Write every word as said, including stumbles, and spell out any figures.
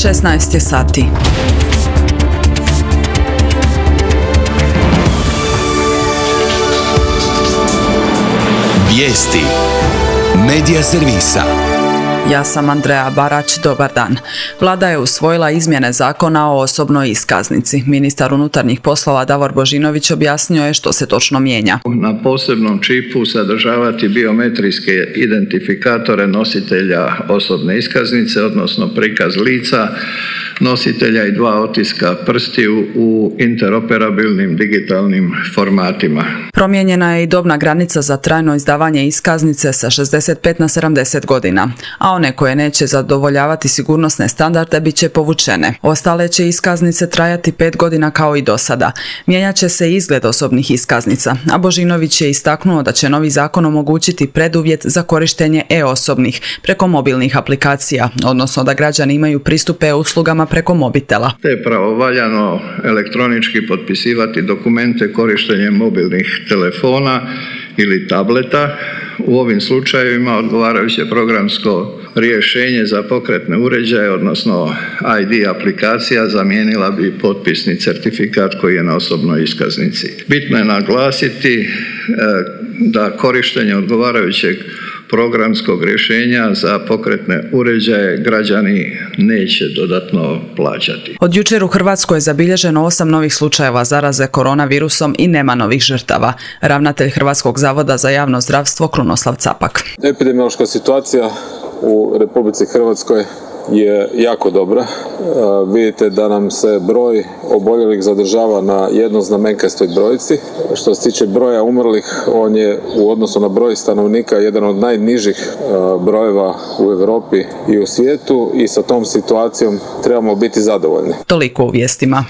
šesnaest je sati. Vijesti Medija servisa. Ja sam Andreja Barać, dobar dan. Vlada je usvojila izmjene zakona o osobnoj iskaznici. Ministar unutarnjih poslova Davor Božinović objasnio je što se točno mijenja. Na posebnom čipu sadržavati biometrijske identifikatore nositelja osobne iskaznice, odnosno prikaz lica nositelja i dva otiska prstiju u interoperabilnim digitalnim formatima. Promijenjena je i dobna granica za trajno izdavanje iskaznice sa šezdeset pet na sedamdeset godina, a one koje neće zadovoljavati sigurnosne standarde bit će povučene. Ostale će iskaznice trajati pet godina kao i do sada. Mijenjat će se izgled osobnih iskaznica, a Božinović je istaknuo da će novi zakon omogućiti preduvjet za korištenje e-osobnih preko mobilnih aplikacija, odnosno da građani imaju pristup e-uslugama preko mobitela. Te pravovaljano elektronički potpisivati dokumente korištenjem mobilnih telefona ili tableta. U ovim slučajevima odgovarajuće programsko rješenje za pokretne uređaje, odnosno I D aplikacija, zamijenila bi potpisni certifikat koji je na osobnoj iskaznici. Bitno je naglasiti da korištenje odgovarajućeg programskog rješenja za pokretne uređaje građani neće dodatno plaćati. Od jučer u Hrvatskoj je zabilježeno osam novih slučajeva zaraze koronavirusom i nema novih žrtava. Ravnatelj Hrvatskog zavoda za javno zdravstvo Krunoslav Capak. Epidemiološka situacija u Republici Hrvatskoj je jako dobra. E, vidite da nam se broj oboljelih zadržava na jednoznamenkastoj brojci. Što se tiče broja umrlih, on je u odnosu na broj stanovnika jedan od najnižih e, brojeva u Europi i u svijetu i sa tom situacijom trebamo biti zadovoljni. Toliko u vijestima.